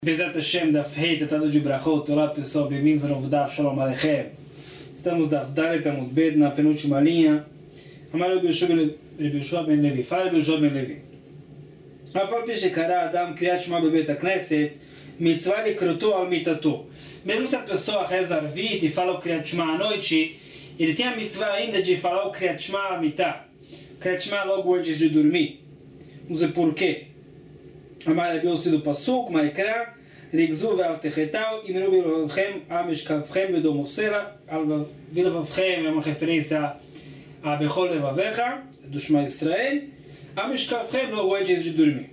Bezat Hashem, Daf Hei, Tratado de Brachot. Olá pessoal, bem-vindos ao novo Daf, Shalom Aleichem. Estamos Daf Dalet Amud Bet, na penúltima linha. Amar Rabbi Yoshua ben Levi. Fala Rabbi Yoshua ben Levi. Afal pi shekara Adam kriyat shema bebet hakneset, mitzvah likroto al mitato. Mesmo se a pessoa reza Arvit e fala o kriyat shema à noite, ele tem a mitzvah ainda de falar o kriyat shema al mitah. Kriyat shema logo antes de dormir. Vamos ver por quê. Amar Rabbi Yossi do Pasuk, Maikra, Rigzu ve'al techetau, imenu bilavavchem, amishkavchem vedomosela, bilavavchem é uma referência a Bechol Levavecha, do Shema Israel, amishkavchem logo antes de dormir.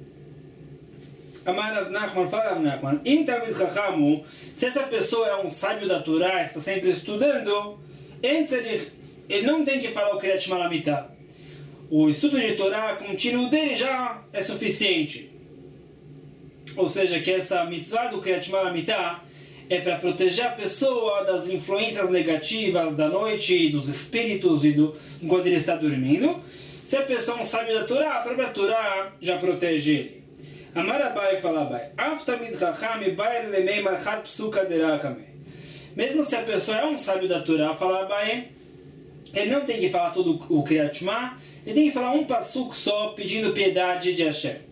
Amar Rav Nachman, fala Rav Nachman, Im Talmid Chachamu, se essa pessoa é um sábio da Torá, está sempre estudando, ele não tem que falar o Kriyat Shema la mitah. O estudo de Torá contínuo dele já é suficiente. Ou seja, que essa mitzvah do Kriyat Shema la mitah é para proteger a pessoa das influências negativas da noite, dos espíritos enquanto ele está dormindo. Se a pessoa não sabe da Torá, a própria Torá já protege ele. Amar Abai fala Abai, Aftamid Chacham Baer Lemei Marchat Psuka Derachame. Mesmo se a pessoa é um sábio da Torá, fala Abai, ele não tem que falar todo o Kriyat Shema, ele tem que falar um pasuk só, pedindo piedade de Hashem.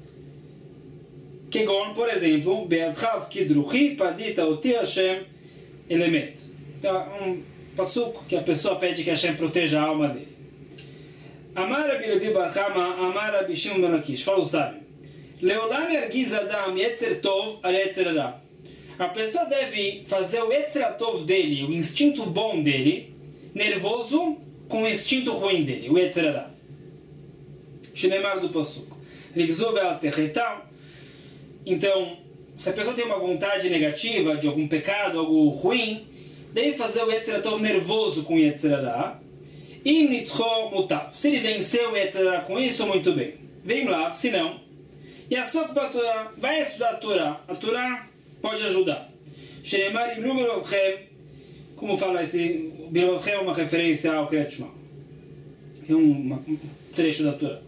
Kegon, por exemplo, Be'adchav Kidruchi Padita Oti Hashem Elemet. Então, um pasuk que a pessoa pede que Hashem proteja a alma dele. Amar Rabbi Levi bar Chama, Amar Rabbi Shimon ben Lakish. Fala o sábio. Leolam yargiz Adam Yetzer Tov al Yetzer Ra. A pessoa deve fazer o Yetzer Tov dele, o instinto bom dele, nervoso, com o instinto ruim dele, o Yetzer Ra. Shinemar do pasuk. Rigzu ve'al techetau. Então, se a pessoa tem uma vontade negativa de algum pecado, algo ruim, deve fazer o Yetzer Tov nervoso com o Yetzer Ra. Im nitzcho mutav. Se ele venceu o Yetzer Ra com isso, muito bem. Vem lá, se não. E a sua Torá, vai estudar a Torá. A Torá pode ajudar. Shenemar imru bilavavchem. Como fala esse? Bilavavchem é uma referência ao Kriyat Shema. É um trecho da Torá.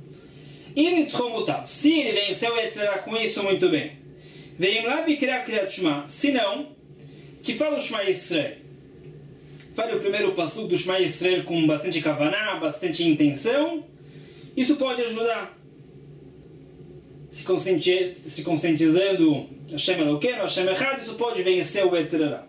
Se ele venceu o Yetzer Ra com isso, muito bem. Vem lá e criar Kriyat Shema. Se não, que fala o Shema Israel. Fale o primeiro pasuk do Shema Israel com bastante kavaná, bastante intenção. Isso pode ajudar. Se conscientizando Hashem Elokeinu, Hashem Echad, isso pode vencer o Yetzer Ra.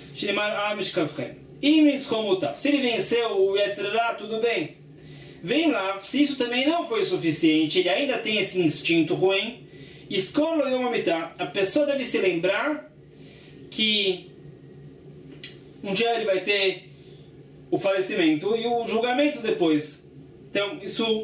Se ele venceu o Yetzer Ra, tudo bem. Vem lá, se isso também não foi suficiente, ele ainda tem esse instinto ruim, escolha Yom HaMitah. A pessoa deve se lembrar que um dia ele vai ter o falecimento e o julgamento depois. Então, isso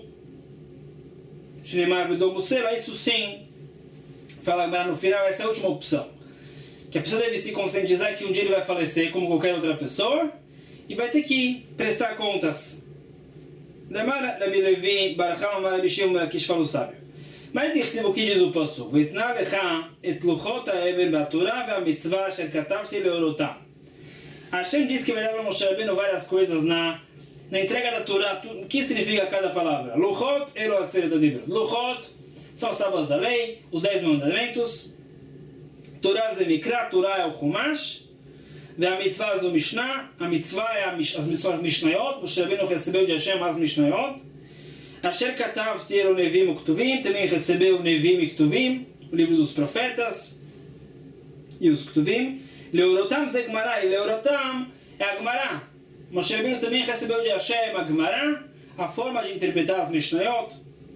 isso sim, fala no final, essa é a última opção. Que a pessoa deve se conscientizar que um dia ele vai falecer como qualquer outra pessoa e vai ter que prestar contas. Damar Rabbi Levi bar Chama, Amar Rabbi Shimon ben Lakish, fala o sábio. Mas o que diz o pasuk? V'itna lecha et luchot ha'ever v'atorah ve'amitzvah asher katavti leorotam. Hashem diz que vai dar para Moshe Rabbeinu várias coisas na entrega da Torá. O que significa cada palavra? Luchot elo aseret adibra. Luchot são as tábuas da lei, os 10 mandamentos. Torá ze mikra, Torá é o Chumash. והמצווה זו משנה, המצווה é as Mishnayot, Moshe Rabbeinu recebeu de Hashem as Mishnayot. Asher katavti elo nevim uktuvim, também recebeu nevim e ktuvim, o livro dos profetas e os ktuvim. Leorotam ze Gemara, e Leorotam é a Gemara. Moshe Rabbeinu também recebeu de Hashem a Gemara, a forma de interpretar as Mishnayot,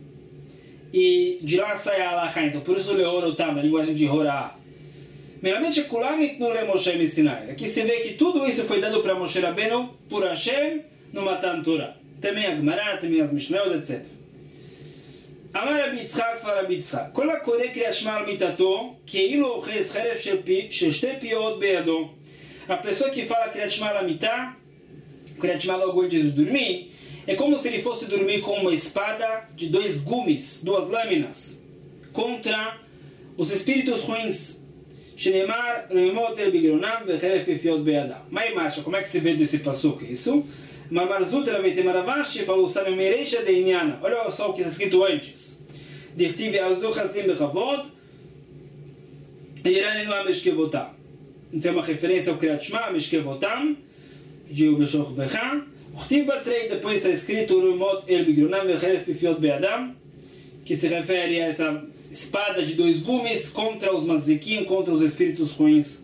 e de lá sai a Halachá. Então por isso Leorotam, a linguagem de Horá. Meramente, aqui se vê que tudo isso foi dado para Moshe Rabbeinu por Hashem no Matan Torah. Também a Gemara, também as Mishnayot, etc. Amar Rabbi Yitzchak, fala Rabbi Yitzchak. Kol הקורא קריאת שמע על מיטתו, כאילו אוחז חרב של שתי פיות בידו. A pessoa que fala Kriyat Shema la mitah, Kriyat Shema logo antes de dormir, é como se ele fosse dormir com uma espada de 2 gumes, 2 lâminas, contra os espíritos ruins. Shenemar, Remimot el Bigronam, Vecheref Efiot Beadam. Mas macho, como é que se vê desse pasuk? Isso? Marmarzut Ravete Maravashi falou Sabe Mereisha de Inyana. Olha só o que está escrito antes. Dirtiv Azdu Chaslim Bechavod, Irani não Mishkevotam. Então é uma referência ao Kriyat Shema, Mishkevotam, de Ubeshoch Vecha. Uchtiv Batrei, depois está escrito Urumot El Bigronam Vecheref Pifiot Be'adam, que se refere a essa espada de 2 gumes contra os mazikim, contra os espíritos ruins.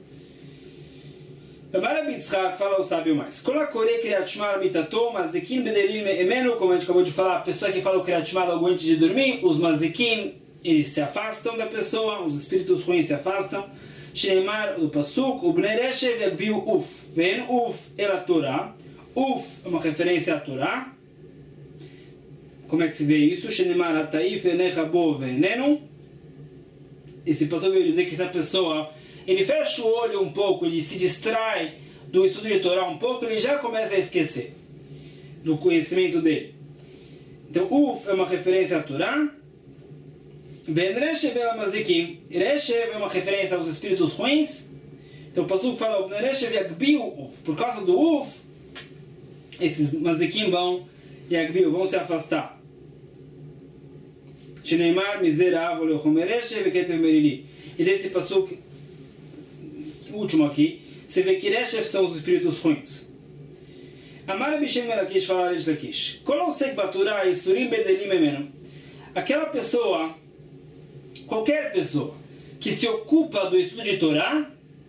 Amar Abitzhak fala o sábio mais. Kolakore Kriyat Shema Mitato, mazikim bedelim emenu, como a gente acabou de falar, a pessoa que fala o Kriyat Shema logo antes de dormir, os mazikim, eles se afastam da pessoa, os espíritos ruins se afastam. Shneimar, do Pasuk, o Bnereshev Yagbiu Uf. Vem Uf, ela Torá. Uf é uma referência à Torá. Como é que se vê isso? Shneimar Ataif Enecha Bo Venenu. Esse Pasuk veio dizer que essa pessoa, ele fecha o olho um pouco, ele se distrai do estudo de Torá um pouco, ele já começa a esquecer do conhecimento dele. Então, Uf é uma referência à Torá. Reshev ela mazikim. Reshev é uma referência aos espíritos ruins. Então o Pasuk fala Reshev Yagbiu Uf. Por causa do Uf, esses mazikim vão Yagbiu, vão se afastar. Shneimar Mizerav Lechomer Reshev Ketev Merili. E desse Pasuk último aqui, você vê que Reshev são os espíritos ruins. Amar Bishem Melakish fala Resh Lakish. Kol Osek Baturah Isurim Bedelim Emenu. Aquela pessoa, qualquer pessoa que se ocupa do estudo de Torá,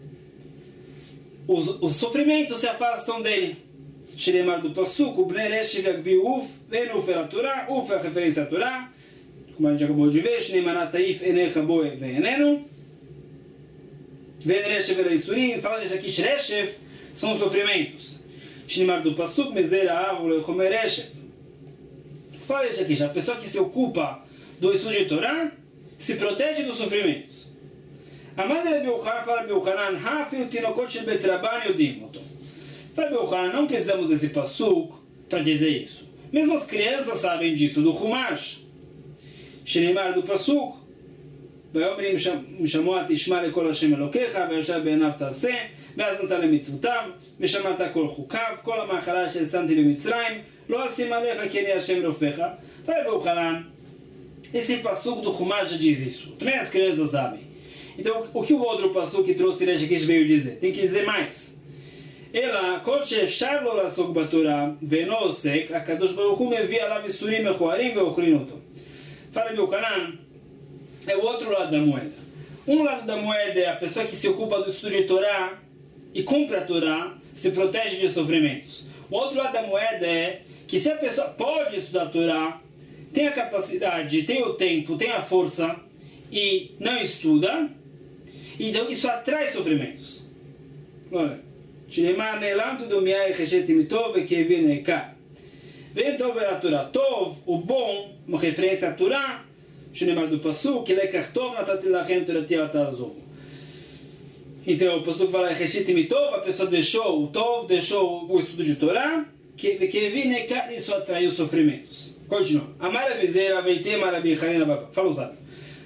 os sofrimentos se afastam dele. Shneimar do Pasuk, o Bnei Reshev Yagbiu Uf, Ven Uf é a Torá, Uf é a referência à Torá, como a gente acabou de ver, Shneimar Ataif Enecha Bo Venenu, Ven Reshev ela Isurim, fala aqui, Reshev são os sofrimentos. Shneimar do Pasuk, Mezera Avu Lechomer Reshev. Fala aqui, a pessoa que se ocupa do estudo de Torá se protege dos sofrimentos. Amad Beuchan fala Beuchanan, Hafil Tinokot Shel Bet Rabban Yodim. Fala Beuchanan, não precisamos desse pasuk para dizer isso. Mesmo as crianças sabem disso, do Chumash. Shneimar do pasuk, Vayomer Mishamot Ishma Lekol Hashem Elokecha, Vayashav Be'anav Ta'aseh, ואז נתן למצוותיו, ושמרת כל חוקיו, כל המאכלה ששמתי במצרים, לא אשים עליך כי אני השם רופאך. Vai Beuchanan, esse pasuk do Chumash já diz isso. Também as crianças sabem. Então, o que o outro pasuk que trouxe Resh Lakish veio dizer? Tem que dizer mais. Ela, כל שאפשר לו לעסוק בתורה ואינו עוסק, הקדוש ברוך הוא מביא עליו איסורים מכוערים ואוכלים אותו. Fala Beuchanan, é o outro lado da moeda. Um lado da moeda é a pessoa que se ocupa do estudo de Torá e cumpre a Torá, se protege de sofrimentos. O outro lado da moeda é que se a pessoa pode estudar a Torá, tem a capacidade, tem o tempo, tem a força e não estuda, então isso atrai sofrimentos. Olha, vem Tov a Torá. Tov, o bom, uma referência à Torá, do Pasuk, Lekach Tov natati lachem torati atazovu. Então o Pasuk fala, a pessoa deixou o Tov, deixou o estudo de Torá, que isso atraiu sofrimentos. Continua. Amar Abizeira, Veitem Arabi Hanina Baba. Fala o sábio.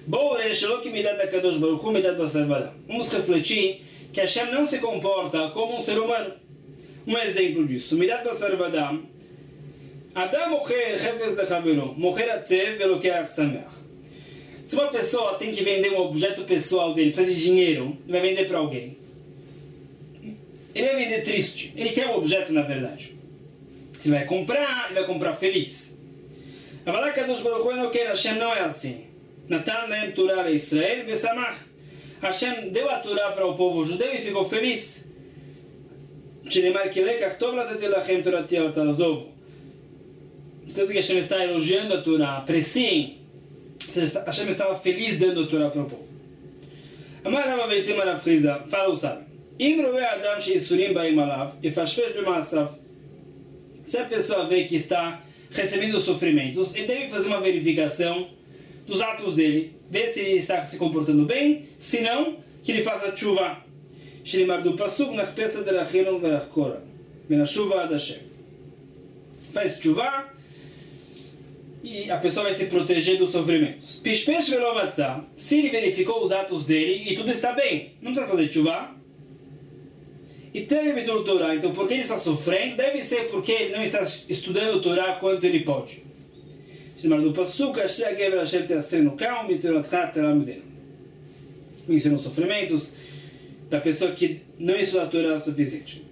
Vamos refletir que Hashem não se comporta como um ser humano. Um exemplo disso. Midat Basar Vadam. Adam mocher hefes de Havelo. Mocher atzev velokeach sameach. Se uma pessoa tem que vender um objeto pessoal dele, precisa de dinheiro, ele vai vender para alguém. Ele vai vender triste. Ele quer o objeto, na verdade. Se ele vai comprar feliz. Amalá Kadosh Baruch Hu não quer, Hashem não é assim. Natan lehem Torah a Israel besamach. Hashem deu a Torá para o povo judeu e ficou feliz. Shneimar ki lekach tov latati lachem torati al ta'azovu. Tanto que Hashem está elogiando a Torá, apreciem. Hashem estava feliz dando a Torá para o povo. Amar Rava Veitem Arav Friza, fala o sábio. Im roe adam sheisurim baim alav, yefashvesh b'maasav. Se a pessoa vê que está recebendo sofrimentos, ele deve fazer uma verificação dos atos dele, ver se ele está se comportando bem, se não, que ele faça tshuva. Shneimar do pasuk nachpesa derachenu verachkora, benashuva ad Hashem. Faz tshuva e a pessoa vai se proteger dos sofrimentos. Pishpesh velo matzah, se ele verificou os atos dele e tudo está bem, não precisa fazer tshuva. E teve bitul Torá, então porque ele está sofrendo, deve ser porque ele não está estudando Torá quanto ele pode. Shneimar do pasuk, asher gever asher teastrenu kaum mitoratcha teramidenu. mencionou os sofrimentos da pessoa que não estuda a Torá o suficiente.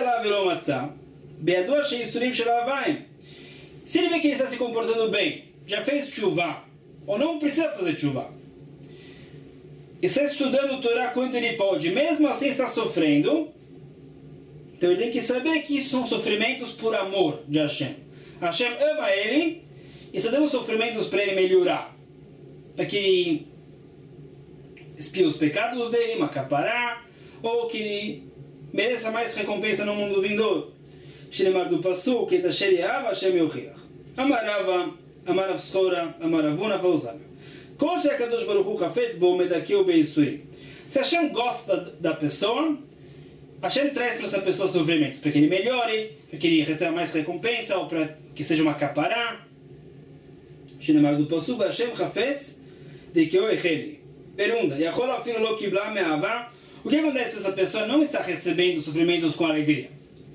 Se ele vê que ele está se comportando bem, já fez tshuva, ou não precisa fazer tshuva, está estudando o Torá quanto ele pode, mesmo assim está sofrendo, então ele tem que saber que isso são sofrimentos por amor de Hashem. Hashem ama ele e está dando sofrimentos para ele melhorar, para que ele expie os pecados dele, macapará, ou que ele mereça mais recompensa no mundo vindouro. Shinemar do Pasuk, et asher yehav Hashem yochiach. Amarava, amarav schora, amaravuna vauzamel. Kol she'akadosh baruch hu chafetz bo medakeu beisurim. Se Hashem gosta da pessoa, Hashem traz para essa pessoa sofrimentos, para que ele melhore, para que ele receba mais recompensa, ou para que seja uma capará. Shinemar do Pasuk, Hashem chafetz dekeu echeli. Pergunta, Yachol afinu lo kibla me'ava. O que acontece se essa pessoa não está recebendo sofrimentos com alegria?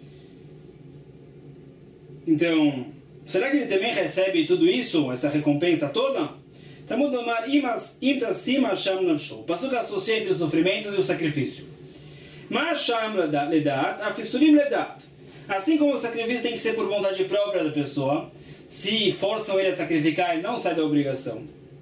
Então, será que ele também recebe tudo isso, essa recompensa toda? Talmud Omar, im tassim Hashem nafsho. O pasuk associa entre os sofrimentos e o sacrifício. Mas Hashem ledat, afisurim ledat. Assim como o sacrifício tem que ser por vontade própria da pessoa, se forçam ele a sacrificar, ele não sai da obrigação.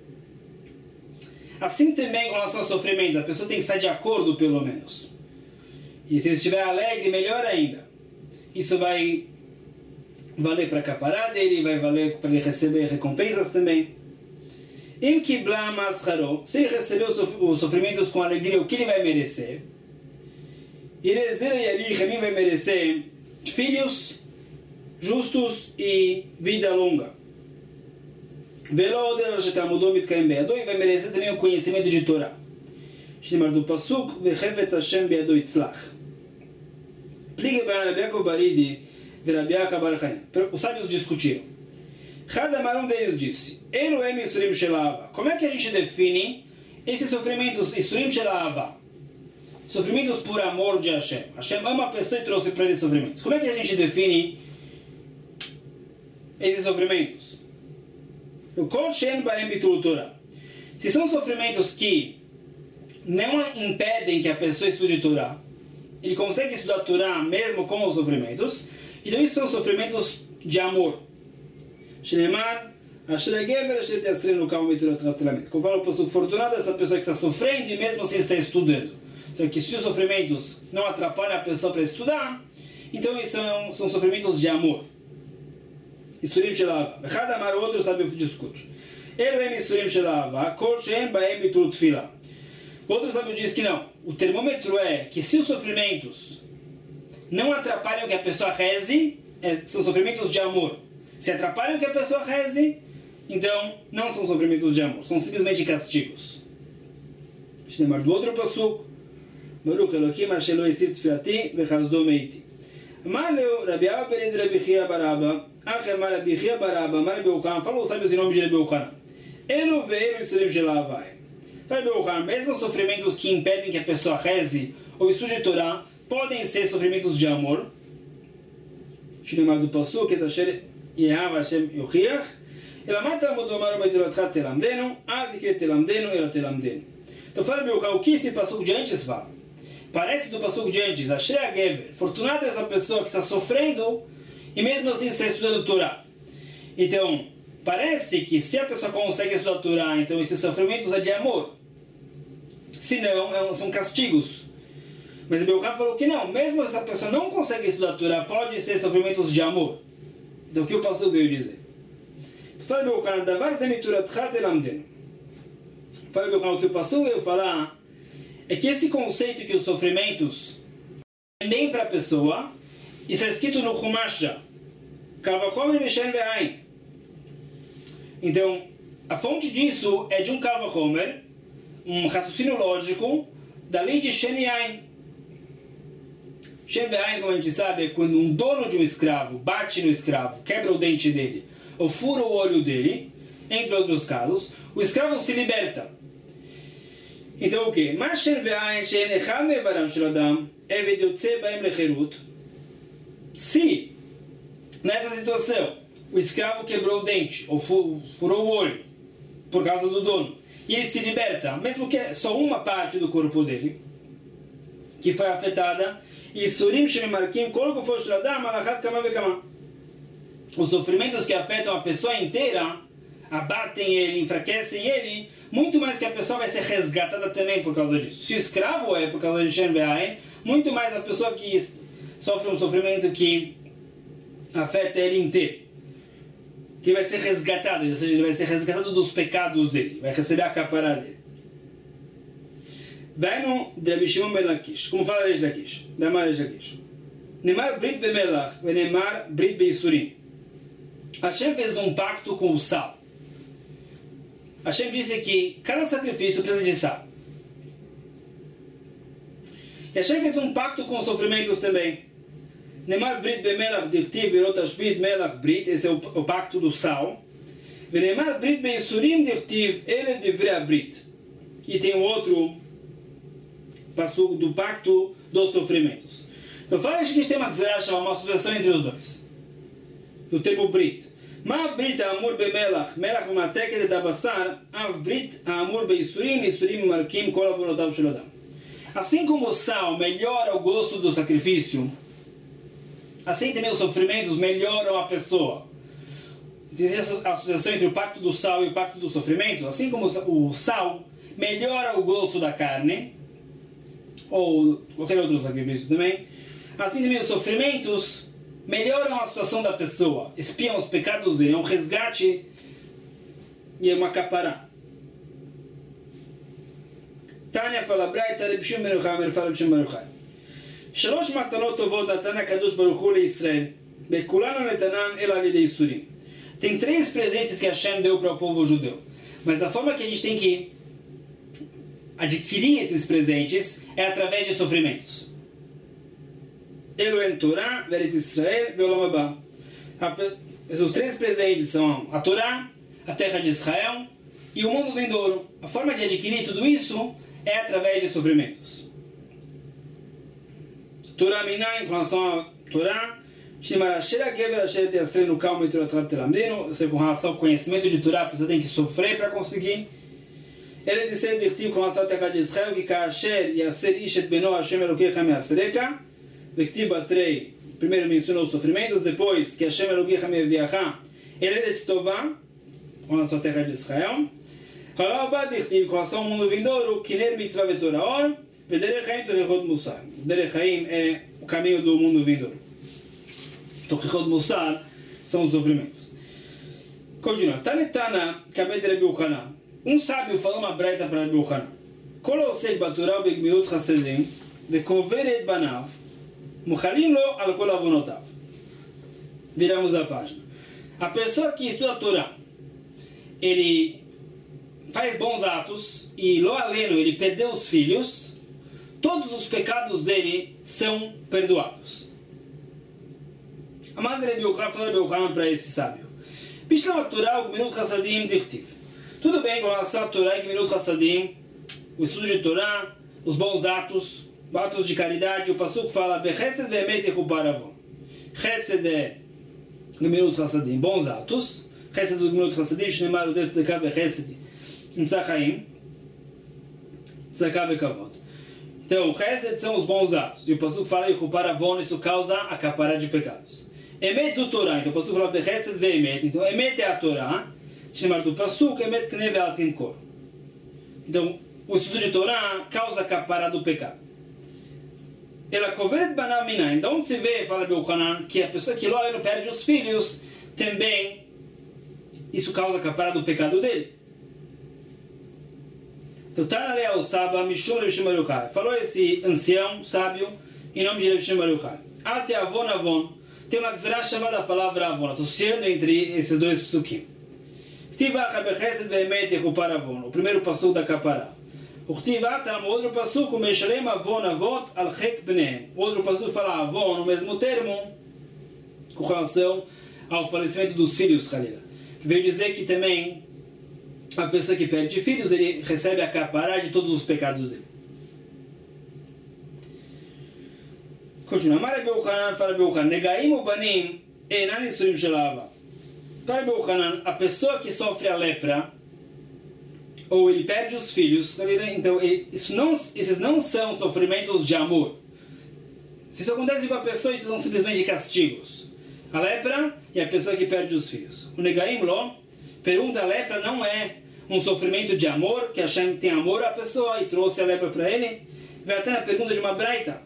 Assim também com relação ao sofrimento, a pessoa tem que estar de acordo, pelo menos. E se ele estiver alegre, melhor ainda. Isso vai valer para a capará dele, vai valer para ele receber recompensas também. Im kibla mascharo, se ele receber os sofrimentos com alegria, o que ele vai merecer? Irezer yari, Ramim vai merecer filhos justos e vida longa. Velo shetamudou mitkaim be'ado, e vai merecer também o conhecimento de Torá. Shnemar do Pasuk, vechefetz Hashem be'ado itzlach. Pligue para Rabi Yaakov Baridi e Rabi Acha bar Chani. Os sábios discutiram. Hadamar, um deles disse, Elu em Isurim Shelava. Como é que a gente define esses sofrimentos, Isurim Shelava? Sofrimentos por amor de Hashem. Hashem ama a pessoa e trouxe para ele sofrimentos. Como é que a gente define esses sofrimentos? Se são sofrimentos que não impedem que a pessoa estude Torá, ele consegue estudar Torá mesmo com os sofrimentos, então isso são sofrimentos de amor. Como fala o pasuk, fortunada essa pessoa que está sofrendo e mesmo assim está estudando. Então, que se os sofrimentos não atrapalham a pessoa para estudar, então isso são sofrimentos de amor. Isurim Shelava. Cada amar o outro sabe discute. Ele Isurim Shelava. Kol Shem Baem Bitul Tfila. O outro sábio diz que não. O termômetro é que se os sofrimentos não atrapalham que a pessoa reze, são sofrimentos de amor. Se atrapalham que a pessoa reze, então não são sofrimentos de amor. São simplesmente castigos. Shnemar do outro pasuk. Baruch Elokim Hashem lo yisir tfilati vechazdo meiti. Maleu Rabi Abba Berid Rabi Chia Baraba. Rabi Chia Baraba, Rabi Yochanan, falou os sábios em nome de Rabi Yochanan. Elu veio Isurim Shelavai. Rabi Yochanan, mesmo os sofrimentos que impedem que a pessoa reze ou estude Torá, podem ser sofrimentos de amor. Shnemar do Pasuk, et asher yehav Hashem yochiach. Ela mata mudomar u'betilatcha telamdenu, ad ikret telamdenu, ela telamdenu. Então fala Rabi Yochanan, o que esse pasuk de antes fala? Parece do pasuk de antes, Asher Gever, fortunada essa pessoa que está sofrendo e mesmo assim está estudando Torá. Então, parece que se a pessoa consegue estudar Torá, então esses sofrimentos é de amor. Se não, são castigos. Mas o Belcham falou que não, mesmo se essa pessoa não consegue estudar Torá, pode ser sofrimentos de amor. Então, o que o pastor veio dizer? Fala Belcham, davar zemituratcha telamden. Fala Belcham, o que o pastor veio falar é que esse conceito que os sofrimentos é bem para a pessoa, isso é escrito no Chumasha. Então, a fonte disso é de um Kal Vachomer, um raciocínio lógico da lei de Shen e Ain. Shen e Ain, como a gente sabe, é quando um dono de um escravo bate no escravo, quebra o dente dele, ou fura o olho dele, entre outros casos, o escravo se liberta. Então o que? Mas Shen e Ain, Shen Echad Mevaram Shel Adam, Eved Yotze Baem Lecherut. Se, nessa situação, o escravo quebrou o dente, ou furou o olho, por causa do dono, e ele se liberta, mesmo que é só uma parte do corpo dele que foi afetada. E surim shemimarkim kol gufo shel adam alachat kama vekama. Os sofrimentos que afetam a pessoa inteira abatem ele, enfraquecem ele, muito mais que a pessoa vai ser resgatada também por causa disso. Se o escravo é por causa de Shem Ve'ain, muito mais a pessoa que sofre um sofrimento que afeta ele inteiro, que vai ser resgatado, ou seja, ele vai ser resgatado dos pecados dele, vai receber a capará dele. Vai no de Rabi Shimon ben Lakish, como fala Reish Lakish, da Mar Reish Lakish. Nemar brit bemelach, ve nemar brit beisurim. Hashem fez um pacto com o sal. Hashem disse que cada sacrifício precisa de sal. E Hashem fez um pacto com os sofrimentos também. Nemar brit bemelach dirtiv verot ashbit melach brit, esse é o pacto do sal. Ve nemar brit beisurim dirtiv ele divrei brit. E tem um outro passo do pacto dos sofrimentos. Então fala que a gente tem uma associação entre os dois. Do termo Brit. Ma Brit amur be melach, melach mateket da basar, av Brit amur be isurim, isurim markim kol avonotav shel adam. Assim como o sal melhora o gosto do sacrifício, assim também os sofrimentos melhoram a pessoa. Existe a associação entre o pacto do sal e o pacto do sofrimento. Assim como o sal melhora o gosto da carne, ou qualquer outro sacrifício também, assim também os sofrimentos melhoram a situação da pessoa, espiam os pecados dele, é um resgate e é uma capará. Tânia fala, Braita, Reb Shimon ben Yochai, fala Reb Shimon ben Yochai. Shalosh matanot tovot natan HaKadosh Baruch Hu leIsrael, bekulanu netanan ela al yedei isurim. Tem 3 presentes que Hashem deu para o povo judeu, mas a forma que a gente tem que adquirir esses presentes é através de sofrimentos. Elohen Torah, Veret Israel, Ve'olam Haba. Os 3 presentes são a Torá, a terra de Israel e o mundo vindouro. A forma de adquirir tudo isso é através de sofrimentos. Torá Minai, em relação a Torá, com relação ao conhecimento de Torá, você tem que sofrer para conseguir. Ele disse dirtiv com relação à terra de Israel que kasher yaser ish et beno Hashem Elokecha me'asereka. Vektiv batrei, primeiro mencionou os sofrimentos, depois que Hashem Elokecha me'aviacha elet tová, com relação à terra de Israel. Halabá dirtiv com relação ao mundo vindouro, kiner mitzvah vetoraor, vederech haim tochechot musar. Derech haim é o caminho do mundo vindouro. Tochechot musar são os sofrimentos. Continua. Tanetana kabed Rabi Yochanan. Um sábio falou uma breita para Rabi Yochanan. Kol osek batorah begmilut chasedim vekover et banav muchalim lo al kol avonotav. Viramos a página. A pessoa que estuda a Torá, ele faz bons atos e lo aleno, ele perdeu os filhos, todos os pecados dele são perdoados. A madre Rabi Yochanan falou Rabi Yochanan para esse sábio. Bishlam Torah begmilut chasedim dirtiv. Tudo bem com relação a Torá e Gemilut Hassadim, o estudo de Torá, os bons atos, atos de caridade. O Pasuk fala Bechesed ve'emet yechupar avon. Chesed é Gemilut Hassadim, bons atos. Chesed do Gemilut Hassadim, Shneimar udev tzedakah bechesed imtzah chaim, tzedakah bekavod. Então, Chesed são os bons atos. E o Pasuk fala yechupar avon, isso causa a capará de pecados. Emet do Torá, então o Pasuk fala Bechesed ve'emet. Então, Emet é a Torá. Chamar do Pasuk, Emet Kne Ve'atim Kor. Então, o estudo de Torá causa a capará do pecado. Ela coveret banav minaim. Então, onde se vê, fala Rabi Yochanan, que a pessoa que não perde os filhos, também isso causa a capará do pecado dele. Então, Tana Leal Saba, Mishum Rabi Shimon bar Yochai. Falou esse ancião, sábio, em nome de Rabi Shimon bar Yochai. Ate avon avon. Tem uma gzerá chamada a palavra avon, associando entre esses dois psukim. O primeiro passuco da capará. O outro passuco, Meshalem avon avot al chek bnehem. O outro passuco fala avon, no mesmo termo, com relação ao falecimento dos filhos, Khalila. Veio dizer que também a pessoa que perde filhos, ele recebe a capará de todos os pecados dele. Continua. Rabi Yochanan fala Rabi Yochanan, Negaim ubanim enan isurim shel ahava. Para Rabi Yochanan, a pessoa que sofre a lepra, ou ele perde os filhos, então esses não são sofrimentos de amor. Se isso acontece com a pessoa, isso são simplesmente castigos. A lepra e a pessoa que perde os filhos. O Negaim Lo pergunta: a lepra não é um sofrimento de amor, que Hashem tem amor à pessoa e trouxe a lepra para ele? Vai até a pergunta de uma braita: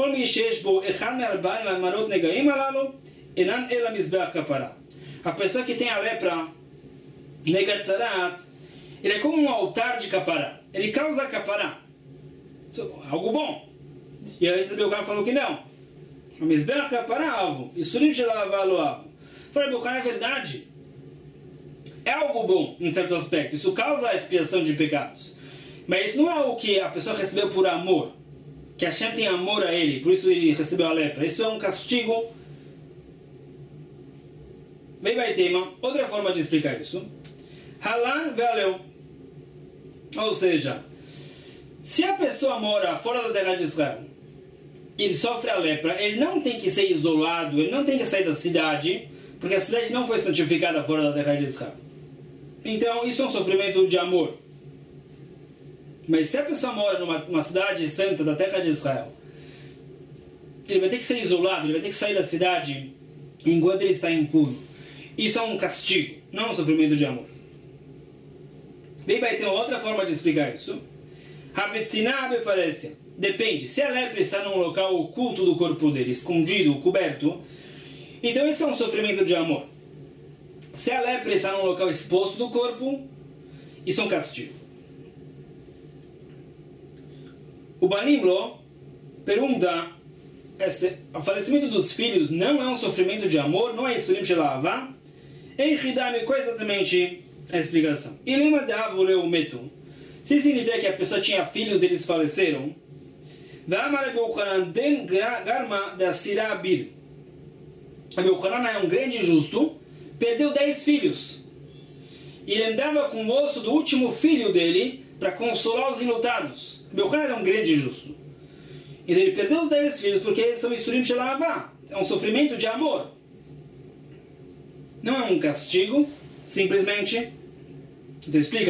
a pessoa que tem a lepra, Negatzarat, ele é como um altar de capará. Ele causa capará. Algo bom. E aí o cara falou que não. O Mizbeach capará alvo. E Surim Shelavalo alvo. Falei, é verdade. É algo bom, em certo aspecto. Isso causa a expiação de pecados. Mas isso não é o que a pessoa recebeu por amor. Que Hashem tem amor a ele, por isso ele recebeu a lepra. Isso é um castigo. Bem, vai tema. Outra forma de explicar isso. Halan ve'aleu. Ou seja, se a pessoa mora fora da terra de Israel, ele sofre a lepra, ele não tem que ser isolado, ele não tem que sair da cidade, porque a cidade não foi santificada fora da terra de Israel. Então, isso é um sofrimento de amor. Mas se a pessoa mora numa cidade santa da terra de Israel, ele vai ter que ser isolado, ele vai ter que sair da cidade enquanto ele está impuro. Isso é um castigo, não um sofrimento de amor. Bem, vai ter uma outra forma de explicar isso. Depende. Se a lepra está num local oculto do corpo dele, escondido, coberto, então isso é um sofrimento de amor. Se a lepra está num local exposto do corpo, isso é um castigo. O Banimlo pergunta: o falecimento dos filhos não é um sofrimento de amor? Não é isso? Em Hidami, qual é exatamente a explicação? Se significa que a pessoa tinha filhos e eles faleceram, Abu Hanan é um grande justo, perdeu 10 filhos. E ele andava com o osso do último filho dele para consolar os enlutados. Abu Hanan é um grande justo. Então ele perdeu os 10 filhos porque eles são Isurim Shelavá. É um sofrimento de amor. Não é um castigo, simplesmente. Então explica,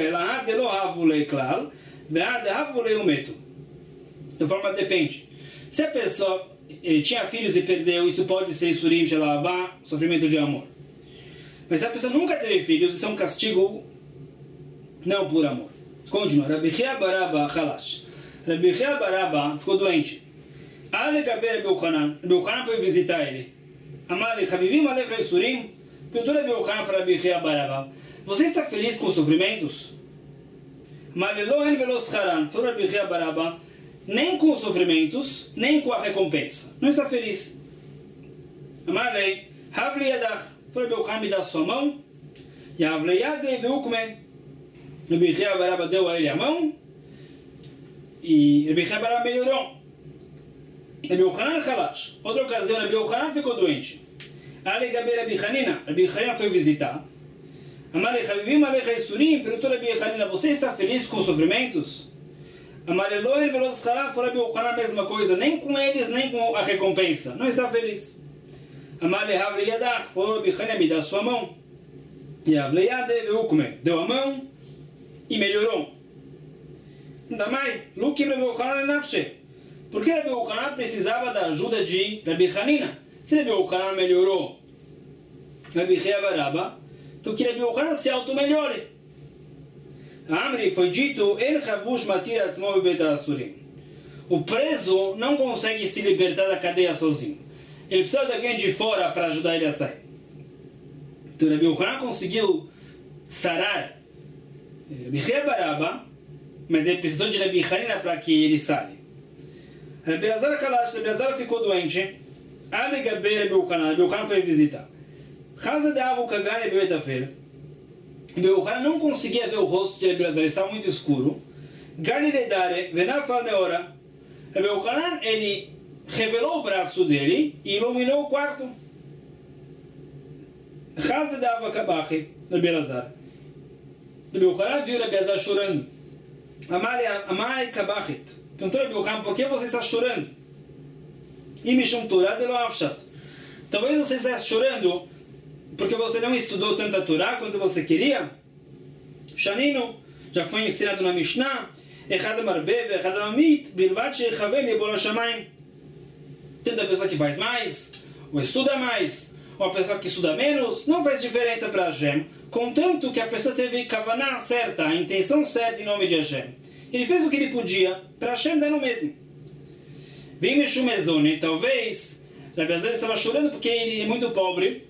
de forma depende. Se a pessoa tinha filhos e perdeu, isso pode ser Isurim Shelavá, sofrimento de amor. Mas se a pessoa nunca teve filhos, isso é um castigo não por amor. Continua. Rabbi Chia Baraba Halash. Rabbi Chia Baraba ficou doente. Rabi Yochanan foi visitar ele. Amali Chavivim Alecha Isurim. Perguntou Rabi Yochanan para Rabbi Chia Baraba: você está feliz com os sofrimentos? Amali Lohen Velos Haran. Falou Rabbi Chia Baraba: nem com os sofrimentos, nem com a recompensa. Não está feliz. Amali Havli Yadach. Falou Rabbi Yochanan: me dá sua mão. Yavli Yadei Veukme. Rabbi Chia Baraba deu a ele a mão. E Rabbi Chia Baraba melhorou. Rabbi Yochanan Halash. Outra ocasião, Rabbi Yochanan ficou doente. Ali Gabi Rabbi Hanina. Rabbi Hanina foi visitar. Amale Chavivim Alecha Isurim. Perguntou Rabbi Hanina: você está feliz com os sofrimentos? Amale Lohen Velos Haran. Falou Rabbi Yochanan a mesma coisa. Nem com eles, nem com a recompensa. Não está feliz. Amale Havli Yadach. Falou Rabbi Hanina: me dá sua mão. Yavli Yadei Veukme. Deu a mão e melhorou. Também, Lukim Rabbi Yochanan Nafshe. Por que Rabbi Yochanan precisava da ajuda de Rabbi Hanina? Se Rabbi Yochanan melhorou Rabbi Chia Baraba, então que Rabbi Yochanan se auto-melhore. Amri foi dito: El Chavush Matir Atzmo Bebet Asurim. O preso não consegue se libertar da cadeia sozinho. Ele precisa de alguém de fora para ajudar ele a sair. Então Rabbi Yochanan conseguiu sarar Rabbi Chia Baraba, mas ele precisou de Rabbi Hanina para que ele saia. Rabbi Elazar Halash, Rabbi Elazar ficou doente. Ali Gabi Rabbi Yochanan. Rabbi Yochanan foi visitar. Chaza de Avu Kagane Bebetafel. Rabbi Yochanan não conseguia ver o rosto de Rabbi Elazar, estava muito escuro. Gani Redare, Venafal Meora. Rabbi Yochanan, ele revelou o braço dele e iluminou o quarto. Chaza de Avu Kabachi, Rabbi Elazar. Rabbi Yochanan viu Rabbi Elazar chorando. Amai Kabachit. Perguntou Rabbi Yochanan: por que você está chorando? Talvez você esteja chorando porque você não estudou tanta Torá quanto você queria. Shaninu, Já foi ensinado na Mishnah, Echad Marbev, Echad Amit, Bilvat Shechaven Yebol HaShamayim. Tanto a pessoa que faz mais, ou estuda mais, ou a pessoa que estuda menos, não faz diferença para Hashem, contanto que a pessoa teve kavaná certa, a intenção certa em nome de Hashem. Ele fez o que ele podia, para Hashem dar no mesmo. Vem Meshumezone, talvez, Rabbi Elazar estava chorando porque ele é muito pobre.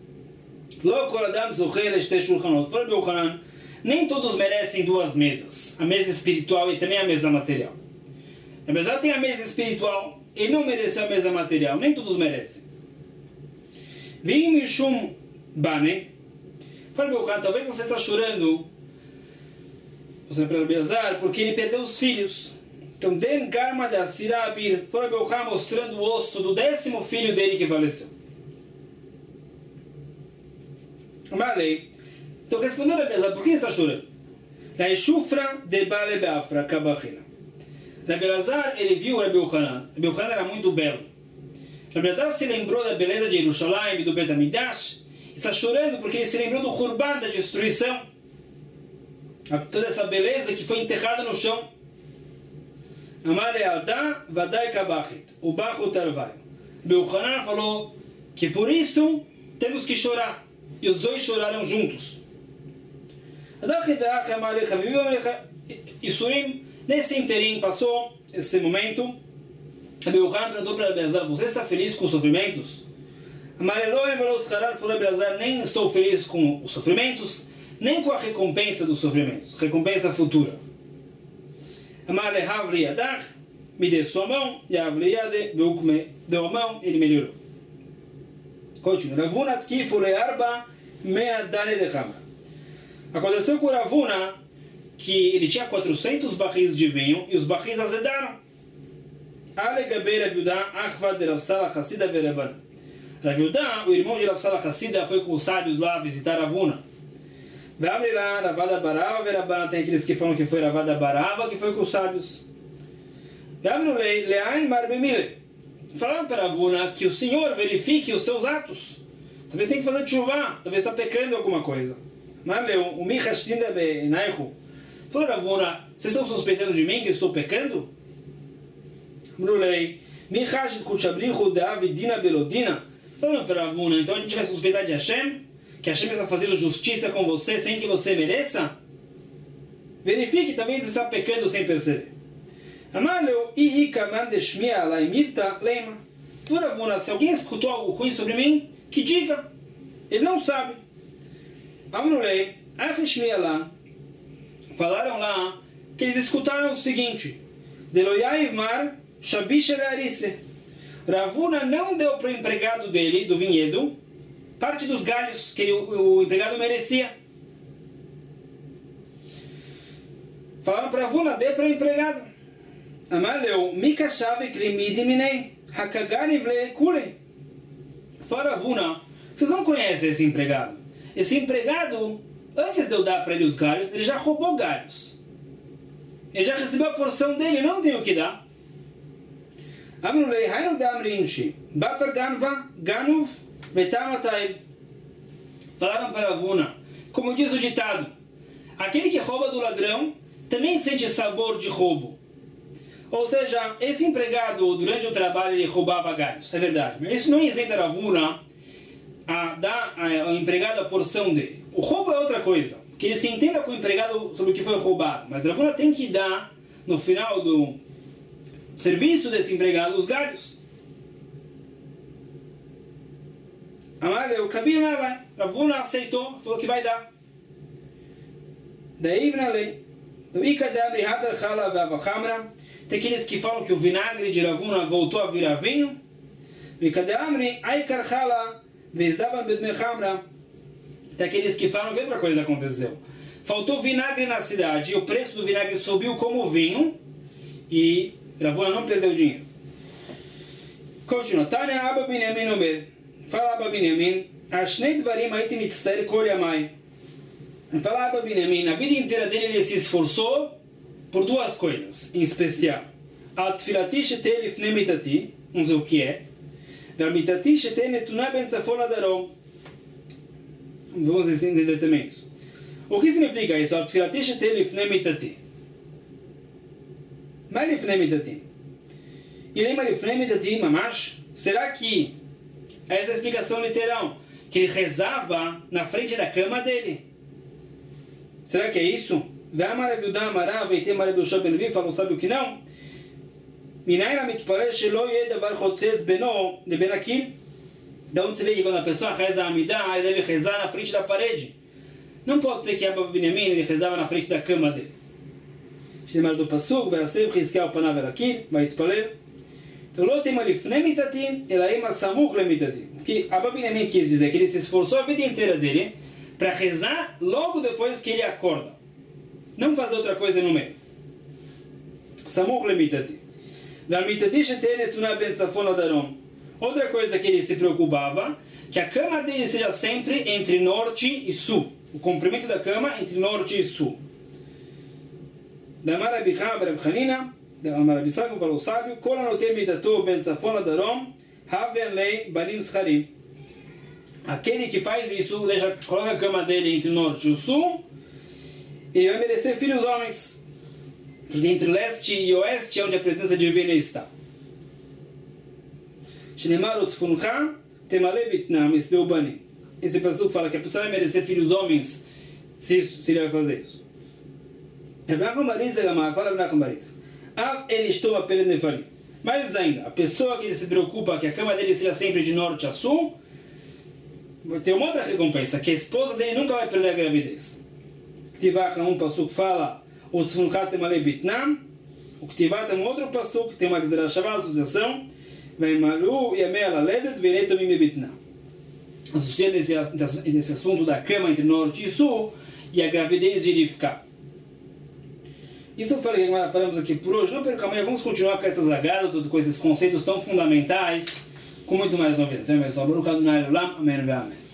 Nem todos merecem duas mesas, a mesa espiritual e também a mesa material. Rabbi Elazar tem a mesa espiritual, ele não mereceu a mesa material, nem todos merecem. Vem Mishum Bane, talvez você está chorando, você para Rabbi Elazar, porque ele perdeu os filhos. Então, Den Garma da Sirabir, foi Rabbi mostrando o osso do 10º filho dele que faleceu. Malei. Então, respondeu Rabbi Elazar, por que ele está chorando? La Eshufra de Bale Beafra Kabachina. Rabbi Elazar, ele viu Rabbi Yochanan. Rabbi Yochanan era muito belo. Rabbi Elazar se lembrou da beleza de Jerusalém e do Bet HaMikdash. Está chorando porque ele se lembrou do Hurban, da destruição. Toda essa beleza que foi enterrada no chão. Amale Alda Vadai Kabachit. O Bachu Tarvai. Rabbi Yochanan falou que por isso temos que chorar. E os dois choraram juntos. Nesse interim passou esse momento. Rabbi Yochanan perguntou para Rabbi Elazar: você está feliz com os sofrimentos? Falou Rabbi Elazar: nem estou feliz com os sofrimentos, nem com a recompensa dos sofrimentos, recompensa futura. Me dê sua mão, deu a mão, ele melhorou. Continua. Ravuna tkifu le'arba me'adane de Hamra. Aconteceu com Ravuna que ele tinha 400 barris de vinho e os barris azedaram. Alegabe Raviudá achvad de Rav Salah Hassida ve'Rabana. Raviudá, o irmão de Rav Salah Hassida, foi com os sábios lá visitar Ravuna. Ve'amri lá Ravada Barava ve'Rabana. Tem aqueles que falam que foi Ravada Barava que foi com os sábios. Ve'amri le'ain marbemile. Falaram para Ravuna que o Senhor verifique os seus atos. Talvez tem que fazer chuva, talvez está pecando alguma coisa. Falou Ravuna: vocês estão suspeitando de mim que eu estou pecando? Falando para Ravuna: então a gente vai suspeitar de Hashem? Que Hashem está fazendo justiça com você sem que você mereça? Verifique, talvez você está pecando sem perceber. Se alguém escutou algo ruim sobre mim, que diga. Ele não sabe. Falaram lá que eles escutaram o seguinte: Ravuna não deu para o empregado dele, do vinhedo, parte dos galhos que o empregado merecia. Falaram para Ravuna: dê para o empregado. Fala Ravuna: vocês não conhecem esse empregado. Esse empregado, antes de eu dar para ele os galhos, ele já roubou galhos. Ele já recebeu a porção dele, não tem o que dar. Falaram para Ravuna: como diz o ditado, aquele que rouba do ladrão também sente sabor de roubo. Ou seja, esse empregado, durante o trabalho, ele roubava galhos. É verdade. Mas isso não isenta Ravuna a dar ao empregado a porção dele. O roubo é outra coisa. Que ele se entenda com o empregado sobre o que foi roubado. Mas Ravuna tem que dar, no final do serviço desse empregado, os galhos. Amar, o cabine vai. Ravuna aceitou, falou que vai dar. Daí na lei. Tem aqueles que falam que o vinagre de Ravuna voltou a virar vinho. Tem aqueles que falam que outra coisa aconteceu. Faltou vinagre na cidade e o preço do vinagre subiu como vinho e Ravuna não perdeu dinheiro. Continua. Tânia Abba Binyamin Omer. Fala Abba Binyamin. Ashnei Dvarim Haiti Mitzter Kol Yamai. Fala Abba Binyamin. A vida inteira dele ele se esforçou por duas coisas, em especial. Al-Tfilati Shetei Lifnei Mitati. Vamos ver o que é. Ve'al-Mitati Shetei Netuná Ben Tzafon Adarom. Vamos entender também isso. O que significa isso? Tfilati she'teh lifnei mitati. Mas lifnei mitati. E lema lifnei mitati, mamash. Será que essa é a explicação literal? Que ele rezava na frente da cama dele. Será que é isso? Falou, sabe o que não? Da onde você vê que quando a pessoa reza a Amidah, ele deve rezar na frente da parede. Não pode ser que Abba Binyamin ele rezava na frente da cama dele. Shemar do Pasuk, vai ser riscar o panav aqui, vai te paler. Então, não tem uma lifnei mitati, ela é uma samuk lemitati. O que Abba Binyamin quis dizer que ele se esforçou a vida inteira dele para rezar logo depois que ele acorda. Não fazer outra coisa no meio. Samuk lemitati. Dalmitati she'teh netuna ben tzafon ladarom. Outra coisa que ele se preocupava, que a cama dele seja sempre entre norte e sul. O comprimento da cama entre norte e sul. Damar Rabi Chanina, Damar Rabi Sago falou sábio, Kol anotem mitato ben tzafon ladarom, haven lei banim scharim. Aquele que faz isso, coloca a cama dele entre norte e o sul, e vai merecer filhos homens. Porque entre leste e oeste é onde a presença divina está. Esse passuco fala que a pessoa vai merecer filhos homens se ele vai fazer isso. Mais ainda, a pessoa que ele se preocupa que a cama dele seja sempre de norte a sul, vai ter uma outra recompensa, que a esposa dele nunca vai perder a gravidez. Um passuco fala o tzfuncha temalei bitnam, o Ktivá tem um outro passuco que tem uma Gzerah associação, Veimalu yamei alaledet veinei tomim bebitnam. Associando esse assunto da cama entre norte e sul e a gravidez de Rivka. Isso eu falei que agora paramos aqui por hoje. Não perca amanhã, vamos continuar com essas agadas, com esses conceitos tão fundamentais, com muito mais novidade. Amém.